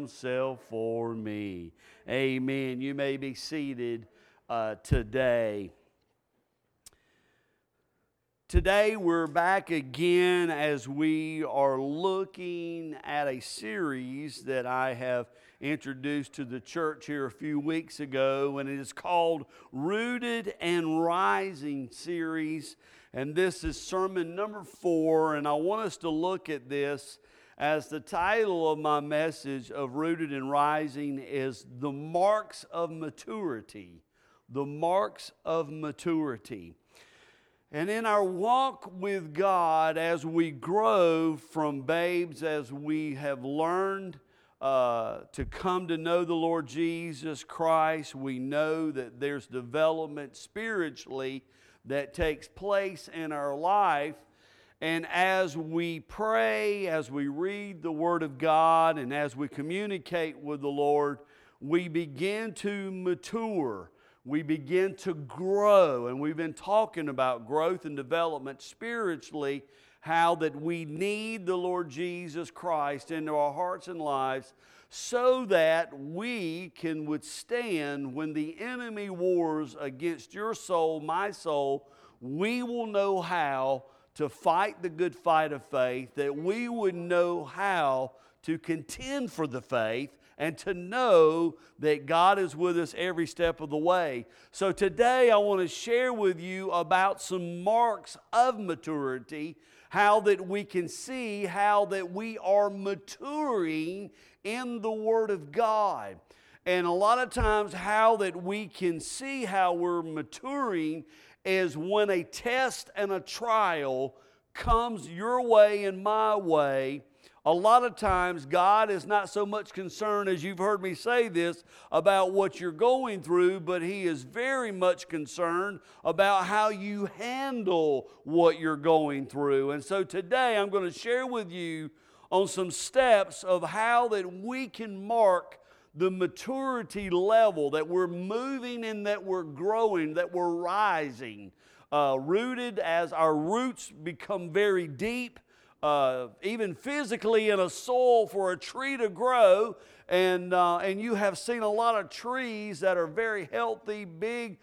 himself for me. Amen. You may be seated today. Today we're back again as we are looking at a series that I have introduced to the church here a few weeks ago, and it is called Rooted and Rising series, and this is sermon number 4, and I want us to look at this as the title of my message of Rooted and Rising is The Marks of Maturity. The Marks of Maturity. And in our walk with God, as we grow from babes, as we have learned to come to know the Lord Jesus Christ, we know that there's development spiritually that takes place in our life. And as we pray, as we read the Word of God, and as we communicate with the Lord, we begin to mature. We begin to grow, and we've been talking about growth and development spiritually, how that we need the Lord Jesus Christ into our hearts and lives so that we can withstand when the enemy wars against your soul, my soul. We will know how to fight the good fight of faith, that we would know how to contend for the faith, and to know that God is with us every step of the way. So today I want to share with you about some marks of maturity, how that we can see how that we are maturing in the Word of God. And a lot of times how that we can see how we're maturing is when a test and a trial comes your way and my way. A lot of times, God is not so much concerned, as you've heard me say this, about what you're going through, but He is very much concerned about how you handle what you're going through. And so today, I'm going to share with you on some steps of how that we can mark the maturity level, that we're moving and that we're growing, that we're rising. Rooted as our roots become very deep, even physically in a soil for a tree to grow, and you have seen a lot of trees that are very healthy, big,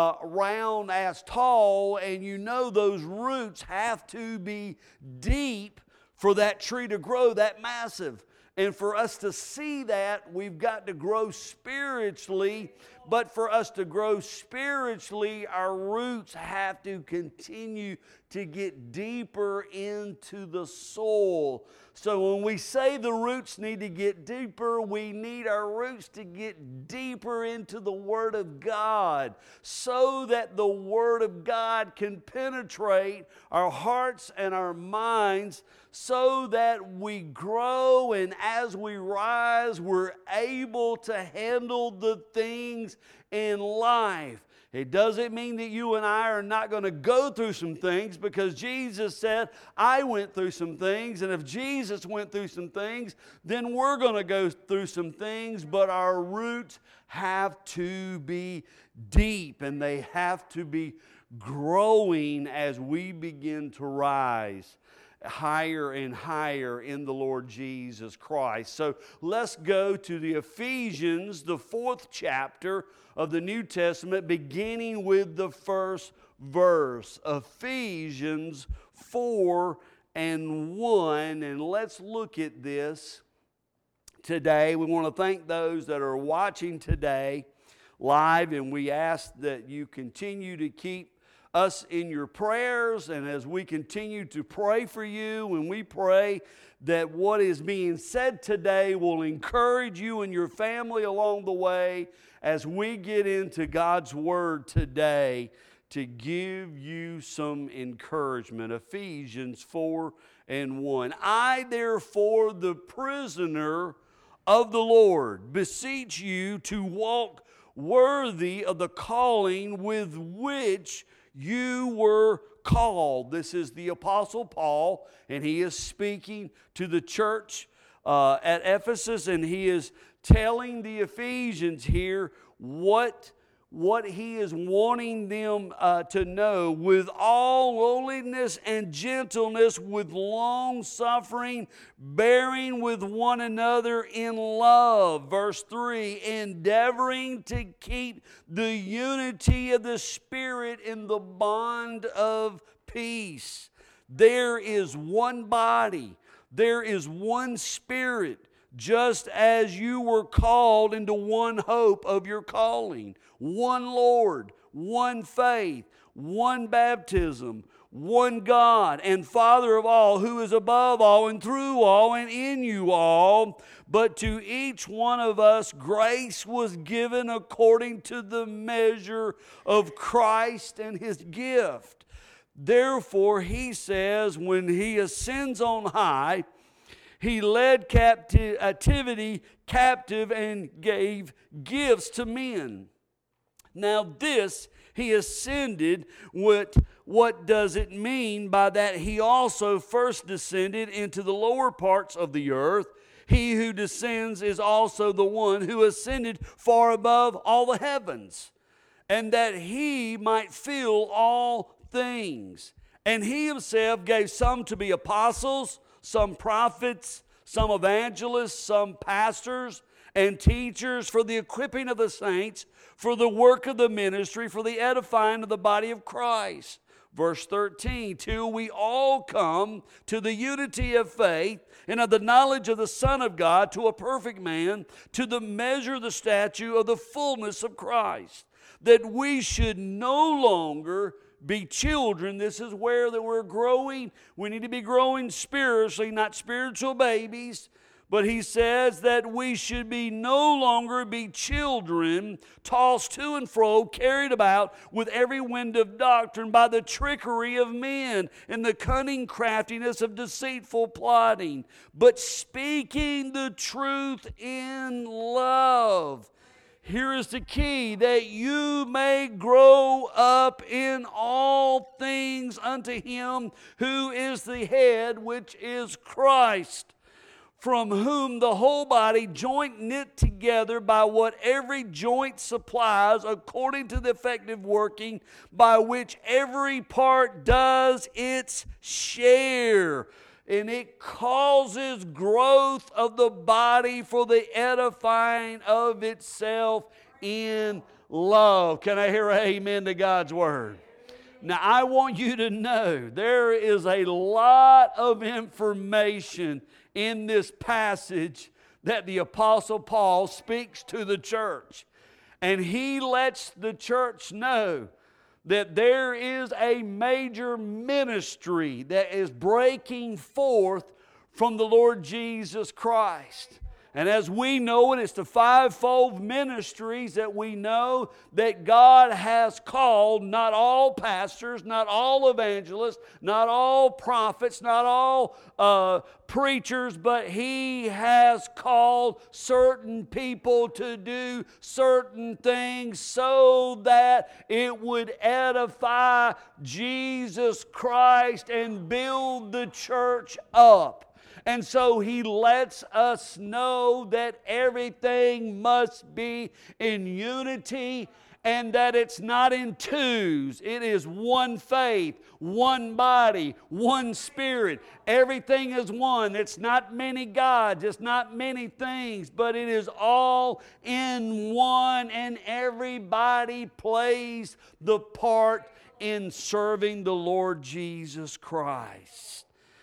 round as tall, and you know those roots have to be deep for that tree to grow that massive. And for us to see that, we've got to grow spiritually. But for us to grow spiritually, our roots have to continue to get deeper into the soil. So when we say the roots need to get deeper, we need our roots to get deeper into the Word of God so that the Word of God can penetrate our hearts and our minds so that we grow, and as we rise, we're able to handle the things in life. It doesn't mean that you and I are not going to go through some things, because Jesus said, I went through some things, and if Jesus went through some things, then we're going to go through some things, but our roots have to be deep, and they have to be growing as we begin to rise higher and higher in the Lord Jesus Christ. So let's go to the Ephesians, the 4th chapter of the New Testament, beginning with the first verse. Ephesians 4 and 1. And let's look at this today. We want to thank those that are watching today live, and we ask that you continue to keep us in your prayers, and as we continue to pray for you, and we pray that what is being said today will encourage you and your family along the way as we get into God's Word today to give you some encouragement. Ephesians 4 and 1. I, therefore, the prisoner of the Lord, beseech you to walk worthy of the calling with which you were called. This is the Apostle Paul, and he is speaking to the church at Ephesus, and he is telling the Ephesians here what he is wanting them to know, with all lowliness and gentleness, with long suffering, bearing with one another in love. love. Verse 3, endeavoring to keep the unity of the Spirit in the bond of peace. There is one body. There is one Spirit, just as you were called into one hope of your calling. One Lord, one faith, one baptism, one God and Father of all, who is above all and through all and in you all. But to each one of us grace was given according to the measure of Christ and His gift. Therefore, He says, when He ascends on high, He led captivity captive and gave gifts to men. Now this He ascended. What does it mean by that? He also first descended into the lower parts of the earth. He who descends is also the one who ascended far above all the heavens, and that He might fill all things. And He Himself gave some to be apostles, some prophets, some evangelists, some pastors and teachers for the equipping of the saints, for the work of the ministry, for the edifying of the body of Christ. Verse 13, till we all come to the unity of faith and of the knowledge of the Son of God, to a perfect man, to the measure of the stature of the fullness of Christ, that we should no longer be children. This is where that we're growing. We need to be growing spiritually, not spiritual babies. But he says that we should be no longer be children, tossed to and fro, carried about with every wind of doctrine by the trickery of men and the cunning craftiness of deceitful plotting, but speaking the truth in love. Here is the key, that you may grow up in all things unto Him who is the head, which is Christ, from whom the whole body, joint knit together by what every joint supplies, according to the effective working by which every part does its share. And it causes growth of the body for the edifying of itself in love. Can I hear an amen to God's word? Now, I want you to know there is a lot of information in this passage that the Apostle Paul speaks to the church. And he lets the church know that there is a major ministry that is breaking forth from the Lord Jesus Christ. And as we know it, it's the fivefold ministries that we know that God has called. Not all pastors, not all evangelists, not all prophets, not all preachers, but He has called certain people to do certain things so that it would edify Jesus Christ and build the church up. And so He lets us know that everything must be in unity and that it's not in twos. It is one faith, one body, one Spirit. Everything is one. It's not many gods. It's not many things, but it is all in one, and everybody plays the part in serving the Lord Jesus Christ.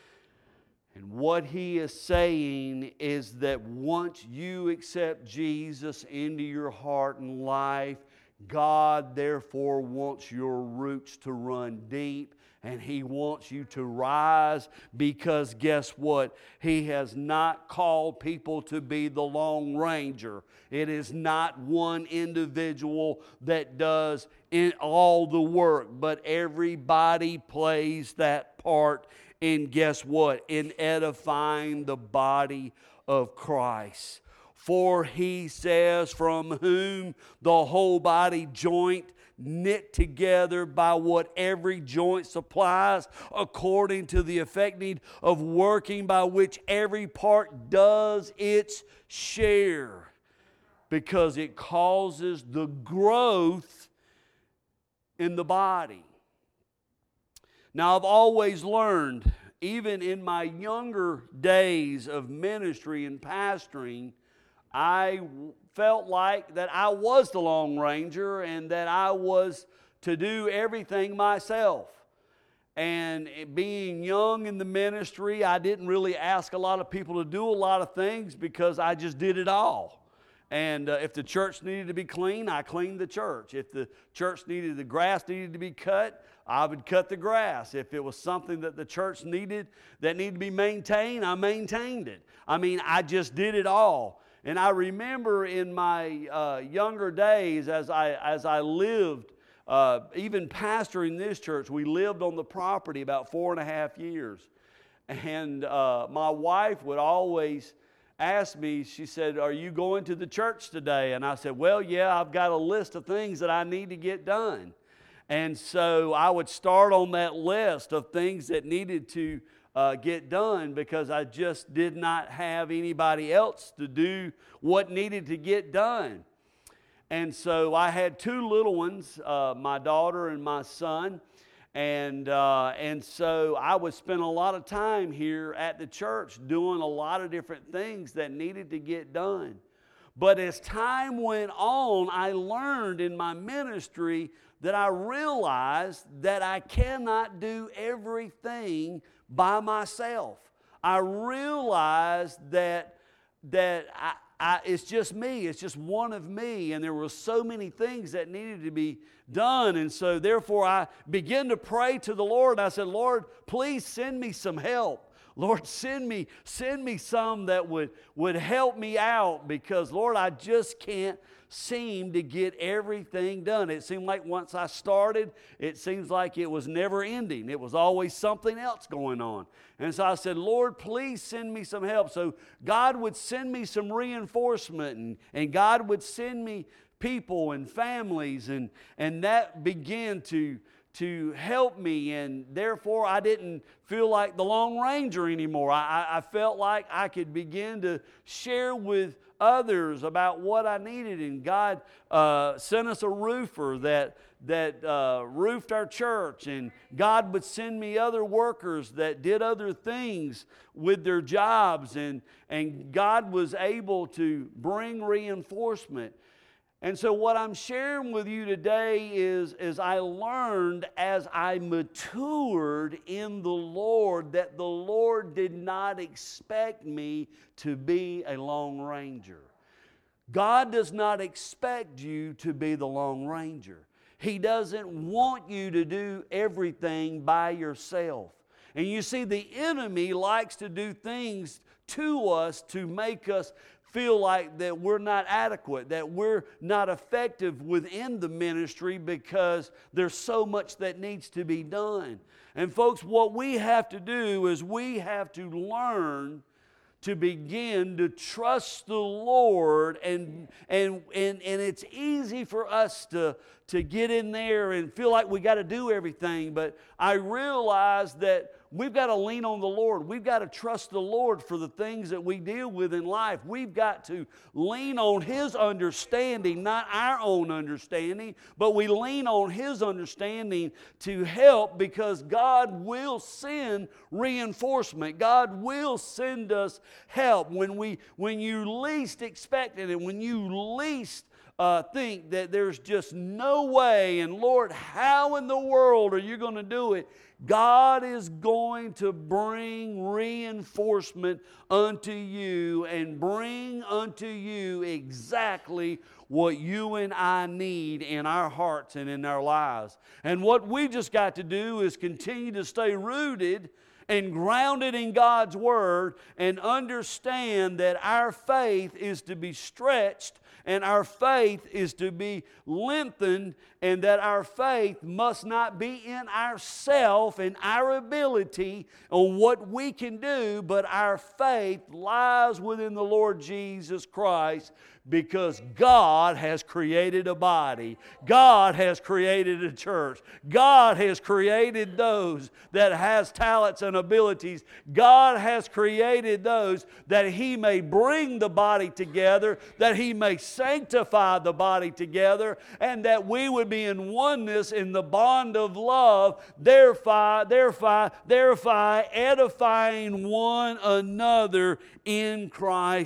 And what he is saying is that once you accept Jesus into your heart and life, God therefore wants your roots to run deep, and He wants you to rise, because guess what? He has not called people to be the Lone Ranger. It is not one individual that does all the work, but everybody plays that part. And guess what? In edifying the body of Christ. For He says, from whom the whole body joint knit together by what every joint supplies, according to the effecting of working by which every part does its share. Because it causes the growth in the body. Now, I've always learned, even in my younger days of ministry and pastoring, I felt like that I was the Lone Ranger and that I was to do everything myself. And being young in the ministry, I didn't really ask a lot of people to do a lot of things because I just did it all. And if the church needed to be clean, I cleaned the church. If the church the grass needed to be cut, I would cut the grass. If it was something that the church needed that needed to be maintained, I maintained it. I mean, I just did it all. And I remember in my younger days as I lived, even pastoring this church, we lived on the property about 4.5 years. And my wife would always ask me, she said, "Are you going to the church today?" And I said, "Well, yeah, I've got a list of things that I need to get done." And so I would start on that list of things that needed to get done because I just did not have anybody else to do what needed to get done. And so I had 2 little ones, my daughter and my son. And so I would spend a lot of time here at the church doing a lot of different things that needed to get done. But as time went on, I learned in my ministry that I realized that I cannot do everything by myself. I realized that it's just me. It's just one of me. And there were so many things that needed to be done. And so therefore I began to pray to the Lord. I said, "Lord, please send me some help. Lord, send me some that would help me out because, Lord, I just can't seem to get everything done." It seemed like once I started, it seems like it was never ending. It was always something else going on. And so I said, "Lord, please send me some help." So God would send me some reinforcement and God would send me people and families and that began to help me, and therefore I didn't feel like the Lone Ranger anymore. I felt like I could begin to share with others about what I needed, and God sent us a roofer that roofed our church, and God would send me other workers that did other things with their jobs, and God was able to bring reinforcement. And so what I'm sharing with you today is I learned as I matured in the Lord that the Lord did not expect me to be a Lone Ranger. God does not expect you to be the Lone Ranger. He doesn't want you to do everything by yourself. And you see, the enemy likes to do things to us to make us feel like that we're not adequate, that we're not effective within the ministry because there's so much that needs to be done. And folks, what we have to do is we have to learn to begin to trust the Lord, and it's easy for us to get in there and feel like we got to do everything, but I realize that we've got to lean on the Lord. We've got to trust the Lord for the things that we deal with in life. We've got to lean on His understanding, not our own understanding, but we lean on His understanding to help, because God will send reinforcement. God will send us help when you least expect it, and when you least think that there's just no way, and Lord, how in the world are you going to do it? God is going to bring reinforcement unto you and bring unto you exactly what you and I need in our hearts and in our lives. And what we just got to do is continue to stay rooted and grounded in God's Word, and understand that our faith is to be stretched and our faith is to be lengthened, and that our faith must not be in ourself and our ability on what we can do, but our faith lies within the Lord Jesus Christ, because God has created a body. God has created a church. God has created those that has talents and abilities. God has created those that He may bring the body together, that He may sanctify the body together, and that we would be in oneness in the bond of love, thereby edifying one another in Christ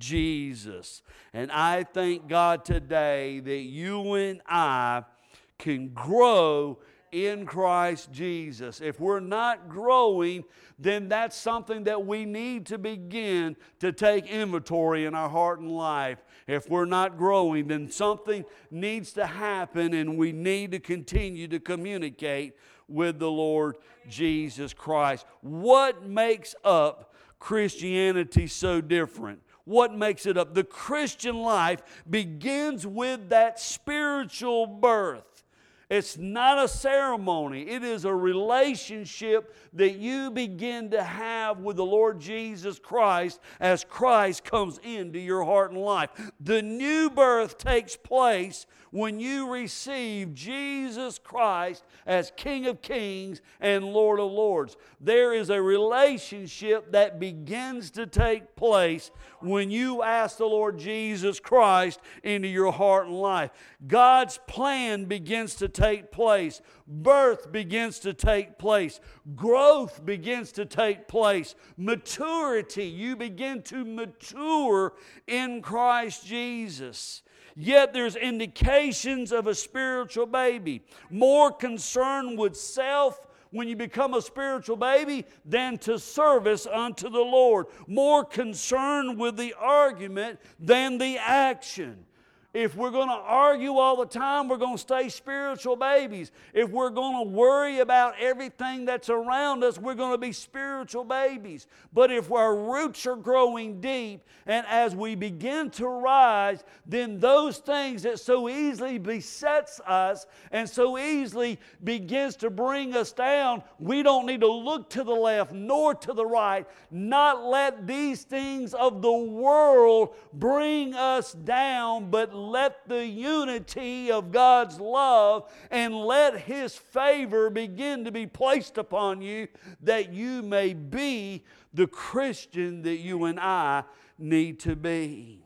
Jesus. And I thank God today that you and I can grow in Christ Jesus. If we're not growing, then that's something that we need to begin to take inventory in our heart and life. If we're not growing, then something needs to happen, and we need to continue to communicate with the Lord Jesus Christ. What makes up Christianity so different? What makes it up? The Christian life begins with that spiritual birth. It's not a ceremony. It is a relationship that you begin to have with the Lord Jesus Christ as Christ comes into your heart and life. The new birth takes place when you receive Jesus Christ as King of Kings and Lord of Lords. There is a relationship that begins to take place when you ask the Lord Jesus Christ into your heart and life. God's plan begins to take place. Birth begins to take place. Growth begins to take place. Maturity, you begin to mature in Christ Jesus. Yet there's indications of a spiritual baby. More concerned with self when you become a spiritual baby than to service unto the Lord. More concerned with the argument than the action. If we're going to argue all the time, we're going to stay spiritual babies. If we're going to worry about everything that's around us, we're going to be spiritual babies. But if our roots are growing deep, and as we begin to rise, then those things that so easily besets us and so easily begins to bring us down, we don't need to look to the left nor to the right. Not let these things of the world bring us down, but let the unity of God's love and let His favor begin to be placed upon you, that you may be the Christian that you and I need to be.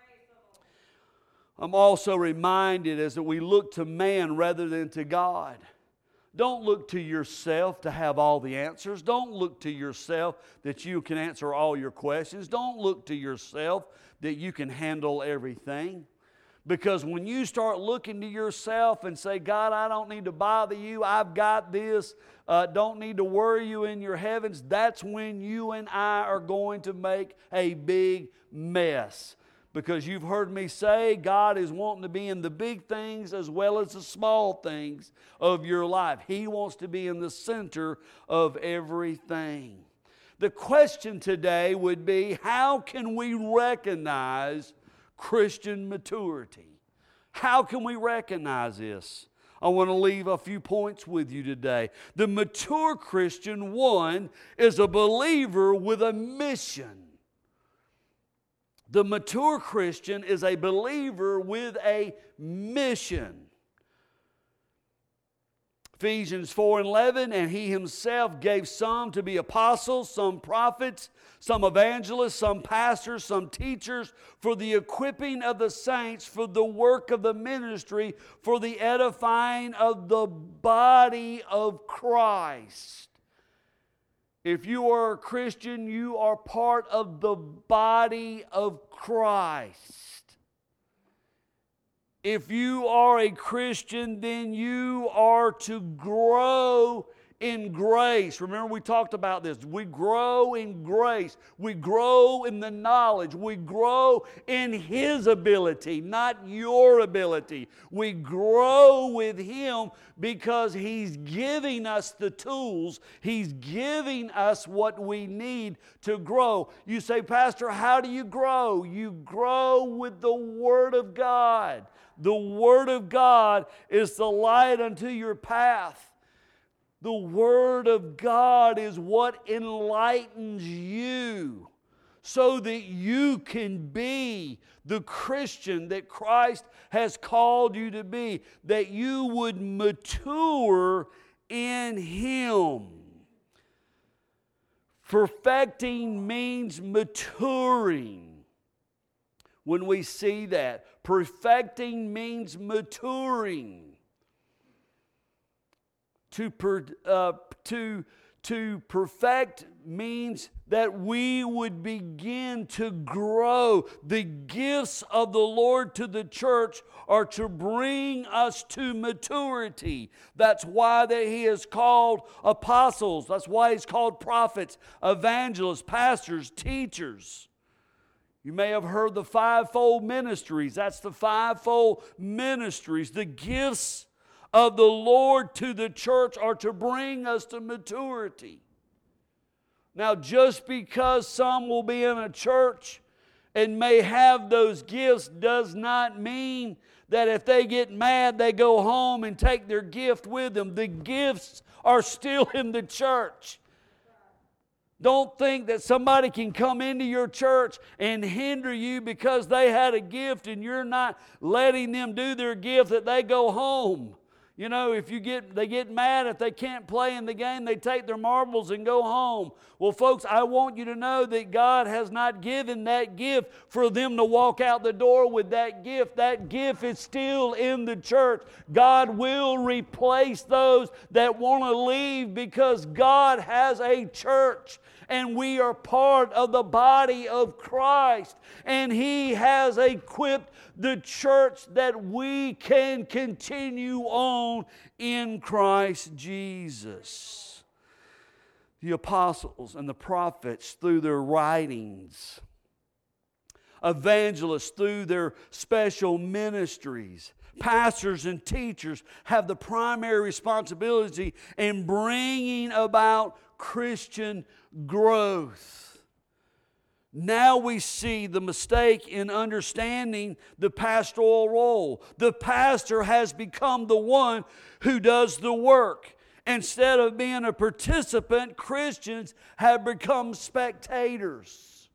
I'm also reminded as that we look to man rather than to God. Don't look to yourself to have all the answers. Don't look to yourself that you can answer all your questions. Don't look to yourself that you can handle everything. Because when you start looking to yourself and say, God, I don't need to bother you, I've got this, don't need to worry you in your heavens, that's when you and I are going to make a big mess. Because you've heard me say, God is wanting to be in the big things as well as the small things of your life. He wants to be in the center of everything. The question today would be, how can we recognize Christian maturity? How can we recognize this? I want to leave a few points with you today. The mature Christian, one, is a believer with a mission. The mature Christian is a believer with a mission. Ephesians 4:11, and He Himself gave some to be apostles, some prophets, some evangelists, some pastors, some teachers, for the equipping of the saints, for the work of the ministry, for the edifying of the body of Christ. If you are a Christian, you are part of the body of Christ. If you are a Christian, then you are to grow in grace. Remember, we talked about this. We grow in grace. We grow in the knowledge. We grow in His ability, not your ability. We grow with Him because He's giving us the tools. He's giving us what we need to grow. You say, Pastor, how do you grow? You grow with the Word of God. The Word of God is the light unto your path. The Word of God is what enlightens you so that you can be the Christian that Christ has called you to be, that you would mature in Him. Perfecting means maturing. When we see that, perfecting means maturing. To To perfect means that we would begin to grow. The gifts of the Lord to the church are to bring us to maturity. That's why that He is called apostles. That's why He's called prophets, evangelists, pastors, teachers. You may have heard the fivefold ministries. That's the fivefold ministries. The gifts of the Lord to the church are to bring us to maturity. Now, just because some will be in a church and may have those gifts does not mean that if they get mad, they go home and take their gift with them. The gifts are still in the church. Don't think that somebody can come into your church and hinder you because they had a gift and you're not letting them do their gift, that they go home. You know, if they get mad if they can't play in the game, they take their marbles and go home. Well, folks, I want you to know that God has not given that gift for them to walk out the door with that gift. That gift is still in the church. God will replace those that want to leave because God has a church. And we are part of the body of Christ. And He has equipped the church that we can continue on in Christ Jesus. The apostles and the prophets through their writings, evangelists through their special ministries, pastors and teachers have the primary responsibility in bringing about Christian growth. Now we see the mistake in understanding the pastoral role. The pastor has become the one who does the work. Instead of being a participant, Christians have become spectators.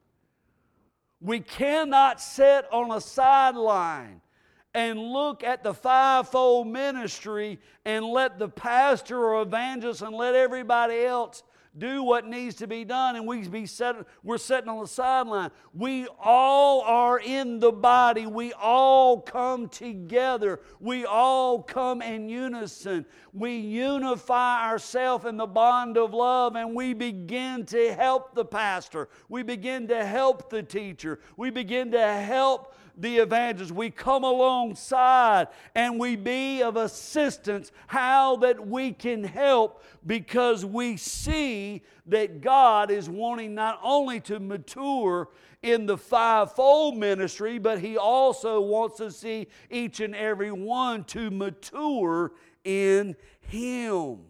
We cannot sit on a sideline and look at the fivefold ministry and let the pastor or evangelist and let everybody else do what needs to be done, and we're sitting on the sideline. We all are in the body. We all come together. We all come in unison. We unify ourselves in the bond of love, and we begin to help the pastor. We begin to help the teacher. We begin to help the evangelist. We come alongside and we be of assistance how that we can help, because we see that God is wanting not only to mature in the fivefold ministry, but He also wants to see each and every one to mature in Him.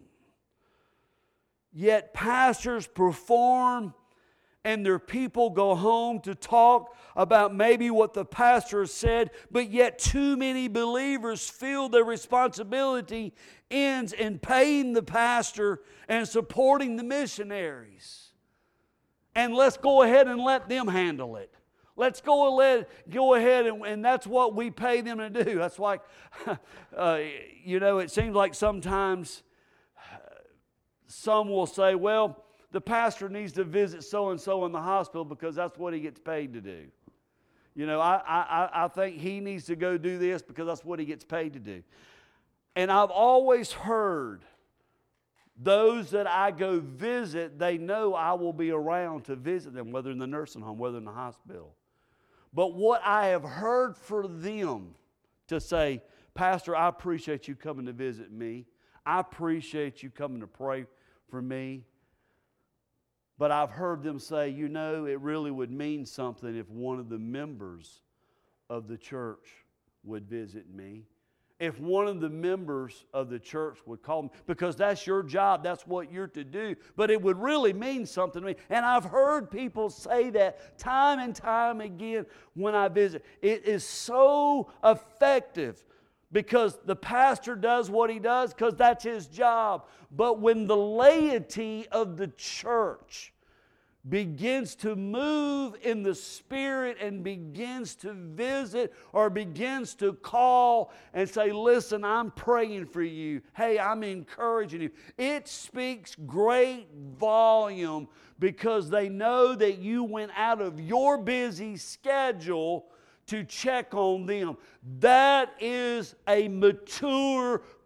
Yet pastors perform and their people go home to talk about maybe what the pastor said, but yet too many believers feel their responsibility ends in paying the pastor and supporting the missionaries. And let's go ahead and let them handle it. Let's go ahead and that's what we pay them to do. That's like, it seems like sometimes some will say, well, the pastor needs to visit so-and-so in the hospital because that's what he gets paid to do. I think he needs to go do this because that's what he gets paid to do. And I've always heard those that I go visit, they know I will be around to visit them, whether in the nursing home, whether in the hospital. But what I have heard for them to say, Pastor, I appreciate you coming to visit me. I appreciate you coming to pray for me. But I've heard them say, it really would mean something if one of the members of the church would visit me. If one of the members of the church would call me, because that's your job, that's what you're to do. But it would really mean something to me. And I've heard people say that time and time again when I visit. It is so effective because the pastor does what he does because that's his job. But when the laity of the church begins to move in the Spirit and begins to visit or begins to call and say, listen, I'm praying for you. Hey, I'm encouraging you. It speaks great volume because they know that you went out of your busy schedule to check on them. That is a mature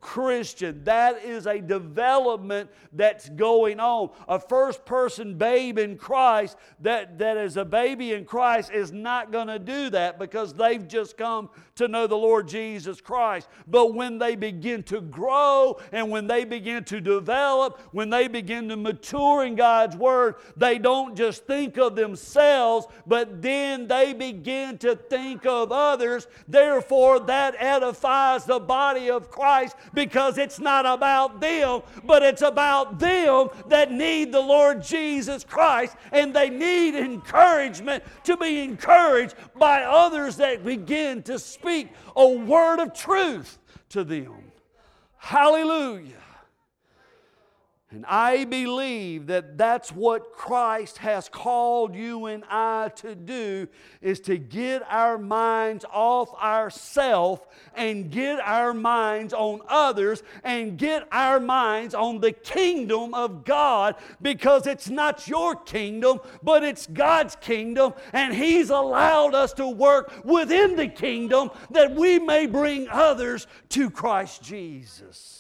Christian. That is a development that's going on. A first-person babe in Christ that is a baby in Christ is not going to do that because they've just come to know the Lord Jesus Christ. But when they begin to grow and when they begin to develop, when they begin to mature in God's Word, they don't just think of themselves, but then they begin to think of others. Therefore, that edifies the body of Christ because it's not about them, but it's about them that need the Lord Jesus Christ, and they need encouragement to be encouraged by others that begin to speak a word of truth to them. Hallelujah. And I believe that that's what Christ has called you and I to do, is to get our minds off ourselves and get our minds on others and get our minds on the kingdom of God, because it's not your kingdom, but it's God's kingdom, and He's allowed us to work within the kingdom that we may bring others to Christ Jesus.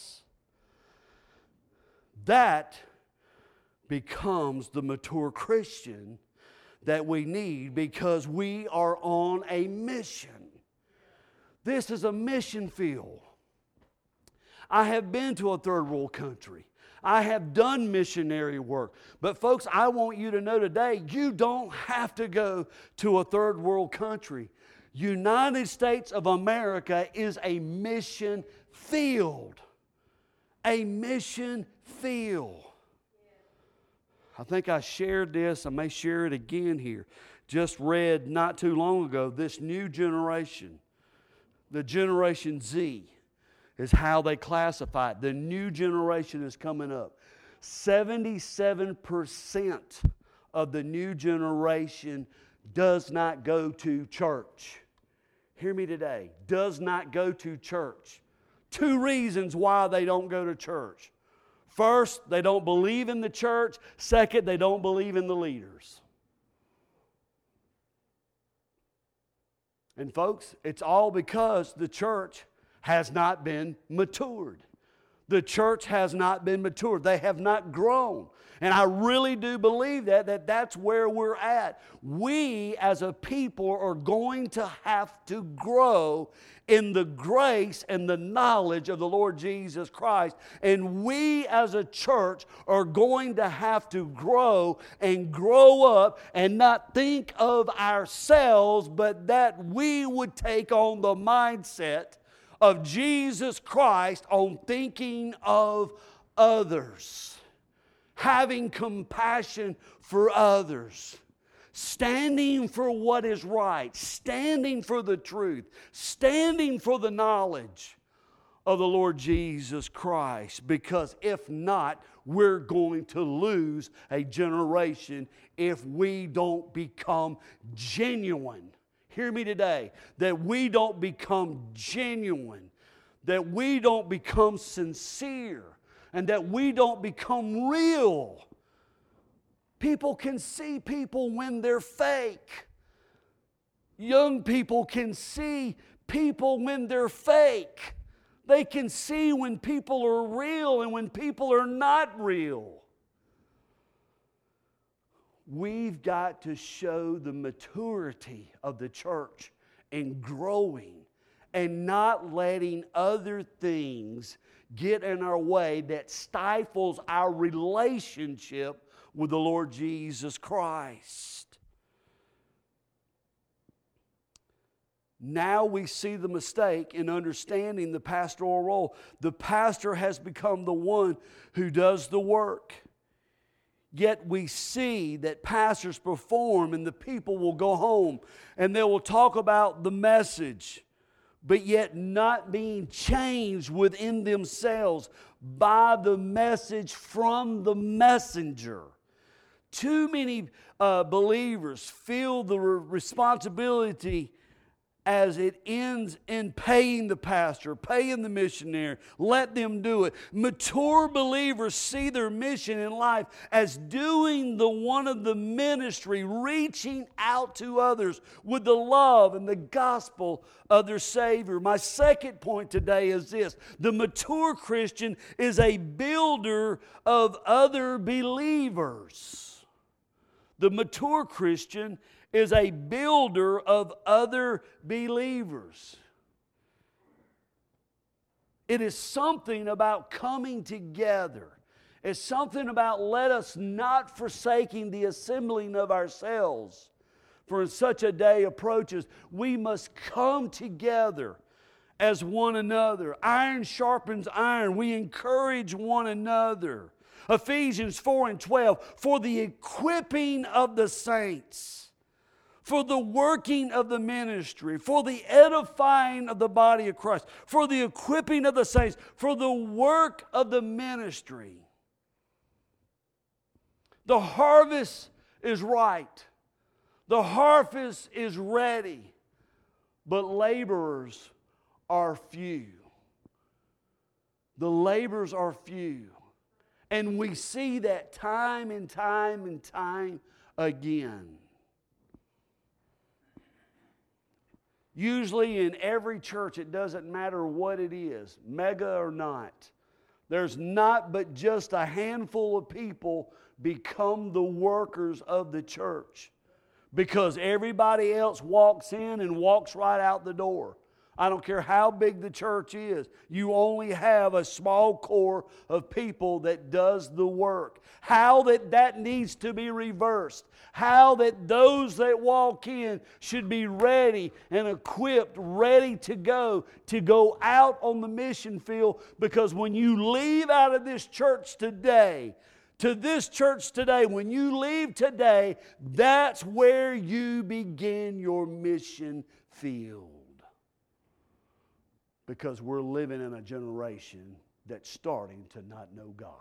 That becomes the mature Christian that we need, because we are on a mission. This is a mission field. I have been to a third world country. I have done missionary work. But folks, I want you to know today, you don't have to go to a third world country. United States of America is a mission field. A mission field. I think I shared this. I may share it again here. Just read not too long ago, this new generation, the Generation Z, is how they classify it. The new generation is coming up. 77% of the new generation does not go to church. Hear me today. Does not go to church. 2 reasons why they don't go to church. First, they don't believe in the church. Second, they don't believe in the leaders. And folks, it's all because the church has not been matured. The church has not been matured. They have not grown. And I really do believe that's where we're at. We as a people are going to have to grow in the grace and the knowledge of the Lord Jesus Christ. And we as a church are going to have to grow and grow up and not think of ourselves, but that we would take on the mindset of Jesus Christ on thinking of others, having compassion for others, standing for what is right, standing for the truth, standing for the knowledge of the Lord Jesus Christ. Because if not, we're going to lose a generation if we don't become genuine. Hear me today, that we don't become genuine, that we don't become sincere, and that we don't become real. People can see people when they're fake. Young people can see people when they're fake. They can see when people are real and when people are not real. We've got to show the maturity of the church in growing and not letting other things get in our way that stifles our relationship with the Lord Jesus Christ. Now we see the mistake in understanding the pastoral role. The pastor has become the one who does the work. Yet we see that pastors perform and the people will go home and they will talk about the message, but yet not being changed within themselves by the message from the messenger. Too many believers feel the responsibility as it ends in paying the pastor, paying the missionary. Let them do it. Mature believers see their mission in life as doing the one of the ministry, reaching out to others with the love and the gospel of their Savior. My second point today is this: the mature Christian is a builder of other believers. The mature Christian is a builder of other believers. It is something about coming together. It's something about let us not forsaking the assembling of ourselves. For in such a day approaches, we must come together as one another. Iron sharpens iron. We encourage one another. Ephesians 4:12, for the equipping of the saints, for the working of the ministry, for the edifying of the body of Christ, for the equipping of the saints, for the work of the ministry. The harvest is right. The harvest is ready, but laborers are few. The laborers are few. And we see that time and time and time again. Usually in every church, it doesn't matter what it is, mega or not, there's not but just a handful of people become the workers of the church because everybody else walks in and walks right out the door. I don't care how big the church is. You only have a small core of people that does the work. How that needs to be reversed. How that those that walk in should be ready and equipped, ready to go out on the mission field. Because when you leave out of this church today, when you leave today, that's where you begin your mission field. Because we're living in a generation that's starting to not know God.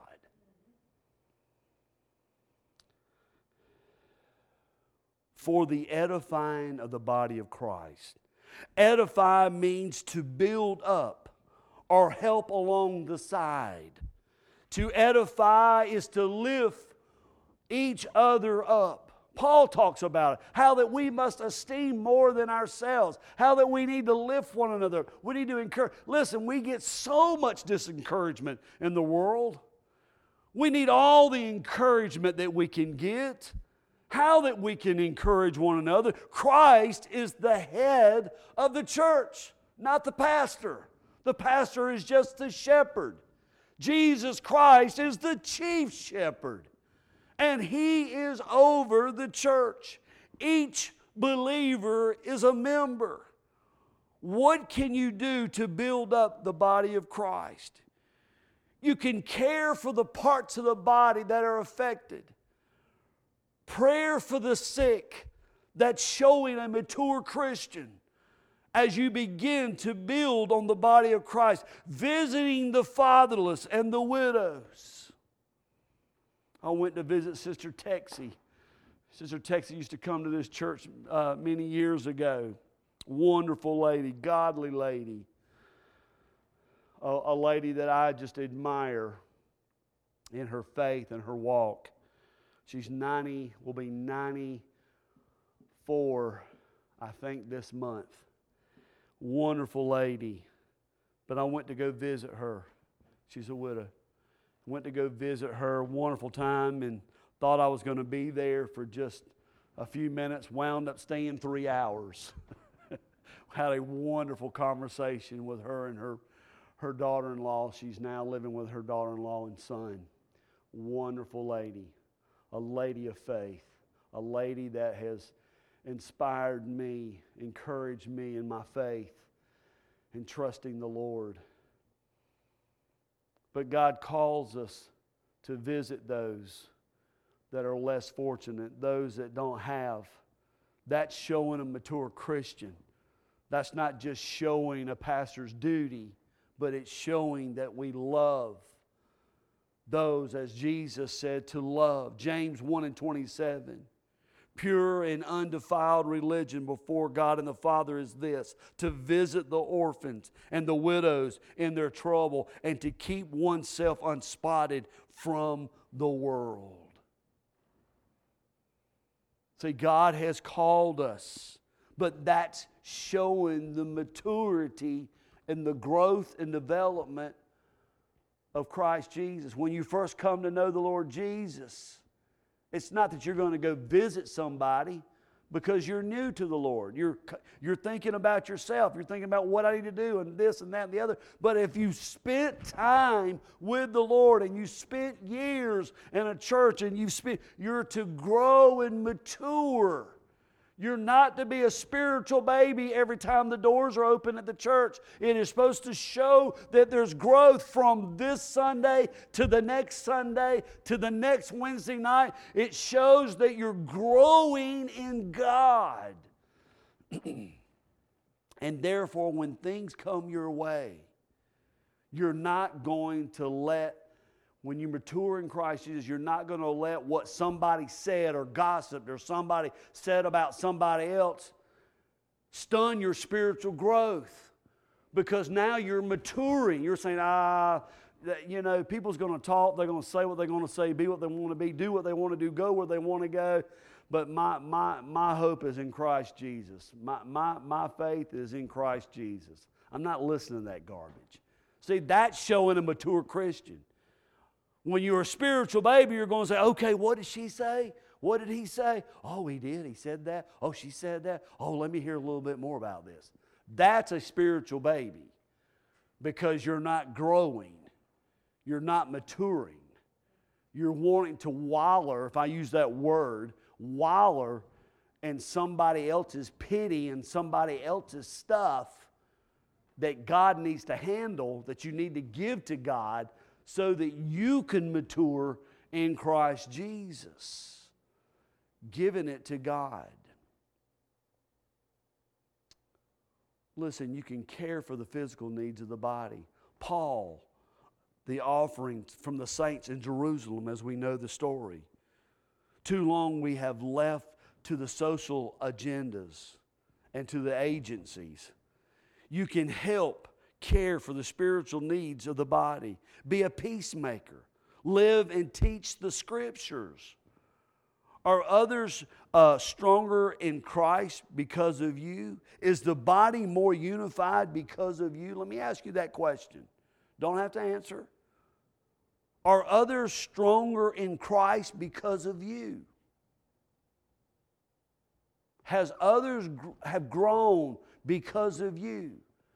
For the edifying of the body of Christ. Edify means to build up or help along the side. To edify is to lift each other up. Paul talks about it, how that we must esteem more than ourselves, how that we need to lift one another, we need to encourage. Listen, we get so much disencouragement in the world. We need all the encouragement that we can get, how that we can encourage one another. Christ is the head of the church, not the pastor. The pastor is just the shepherd. Jesus Christ is the chief shepherd. And He is over the church. Each believer is a member. What can you do to build up the body of Christ? You can care for the parts of the body that are affected. Prayer for the sick, that's showing a mature Christian as you begin to build on the body of Christ. Visiting the fatherless and the widows. I went to visit Sister Texie. Sister Texie used to come to this church many years ago. Wonderful lady, godly lady. A lady that I just admire in her faith and her walk. She's 90, will be 94, I think, this month. Wonderful lady. But I went to go visit her. She's a widow. Went to go visit her, wonderful time, and thought I was going to be there for just a few minutes. Wound up staying 3 hours. Had a wonderful conversation with her and her daughter-in-law. She's now living with her daughter-in-law and son. Wonderful lady. A lady of faith. A lady that has inspired me, encouraged me in my faith and trusting the Lord. But God calls us to visit those that are less fortunate, those that don't have. That's showing a mature Christian. That's not just showing a pastor's duty, but it's showing that we love those, as Jesus said, to love. James 1:27. Pure and undefiled religion before God and the Father is this: to visit the orphans and the widows in their trouble, and to keep oneself unspotted from the world. See, God has called us, but that's showing the maturity and the growth and development of Christ Jesus. When you first come to know the Lord Jesus, it's not that you're going to go visit somebody because you're new to the Lord. You're thinking about yourself. You're thinking about what I need to do and this and that and the other. But if you spent time with the Lord and you spent years in a church and you're to grow and mature. You're not to be a spiritual baby every time the doors are open at the church. It is supposed to show that there's growth from this Sunday to the next Sunday to the next Wednesday night. It shows that you're growing in God. And therefore, when things come your way, you're not going to let, when you mature in Christ Jesus, you're not going to let what somebody said or gossiped or somebody said about somebody else stun your spiritual growth. Because now you're maturing. You're saying, people's going to talk, they're going to say what they're going to say, be what they want to be, do what they want to do, go where they want to go. But my hope is in Christ Jesus. My faith is in Christ Jesus. I'm not listening to that garbage. See, that's showing a mature Christian. When you're a spiritual baby, you're going to say, okay, what did she say? What did he say? Oh, he did. He said that. Oh, she said that. Oh, let me hear a little bit more about this. That's a spiritual baby because you're not growing. You're not maturing. You're wanting to waller, if I use that word, waller in somebody else's pity and somebody else's stuff that God needs to handle, that you need to give to God, so that you can mature in Christ Jesus. Giving it to God. Listen, you can care for the physical needs of the body. Paul, the offerings from the saints in Jerusalem, as we know the story. Too long we have left to the social agendas and to the agencies. You can help care for the spiritual needs of the body. Be a peacemaker. Live and teach the Scriptures. Are others stronger in Christ because of you? Is the body more unified because of you? Let me ask you that question. Don't have to answer. Are others stronger in Christ because of you? Has others have grown because of you?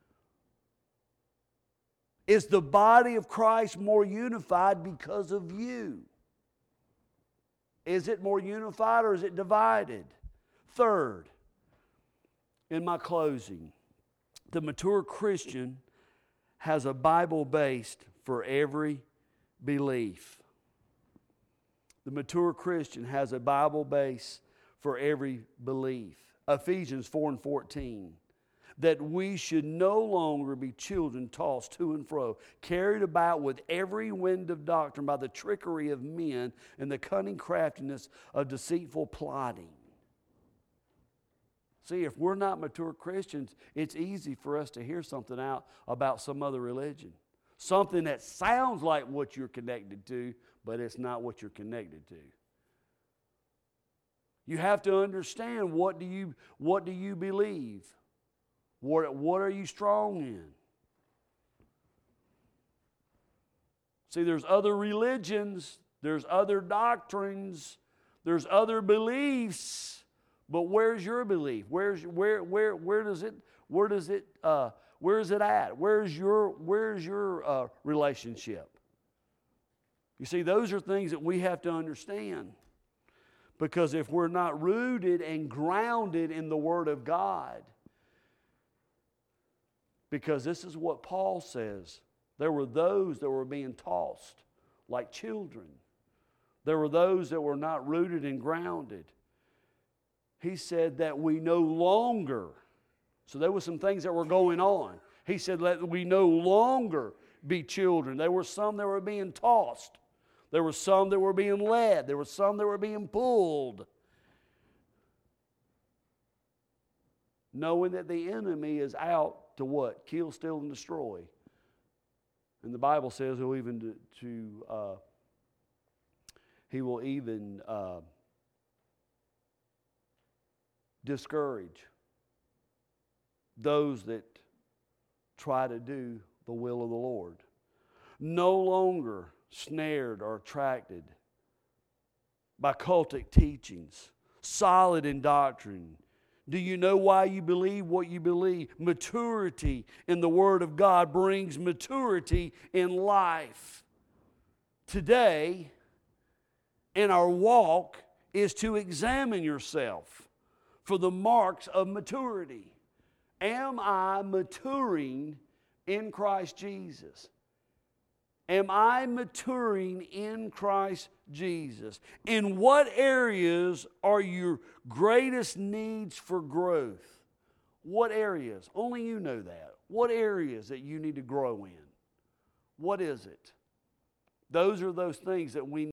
Is the body of Christ more unified because of you? Is it more unified or is it divided? Third, in my closing, the mature Christian has a Bible base for every belief. The mature Christian has a Bible base for every belief. Ephesians 4:14. That we should no longer be children tossed to and fro, carried about with every wind of doctrine by the trickery of men and the cunning craftiness of deceitful plotting. See, if we're not mature Christians, it's easy for us to hear something out about some other religion. Something that sounds like what you're connected to, but it's not what you're connected to. You have to understand, what do you believe? What are you strong in? See, there's other religions, there's other doctrines, there's other beliefs, but where's your belief? Where is it at? Where's your relationship? You see, those are things that we have to understand. Because if we're not rooted and grounded in the Word of God, because this is what Paul says, there were those that were being tossed like children. There were those that were not rooted and grounded. He said that we no longer, so there were some things that were going on. He said that we no longer be children. There were some that were being tossed. There were some that were being led. There were some that were being pulled. knowing that the enemy is out to what? Kill, steal, and destroy. And the Bible says he will even discourage those that try to do the will of the Lord. No longer snared or attracted by cultic teachings, solid in doctrine. Do you know why you believe what you believe? Maturity in the Word of God brings maturity in life. Today, in our walk, is to examine yourself for the marks of maturity. Am I maturing in Christ Jesus? Am I maturing in Christ Jesus? In what areas are your greatest needs for growth? What areas? Only you know that. What areas that you need to grow in? What is it? Those are those things that we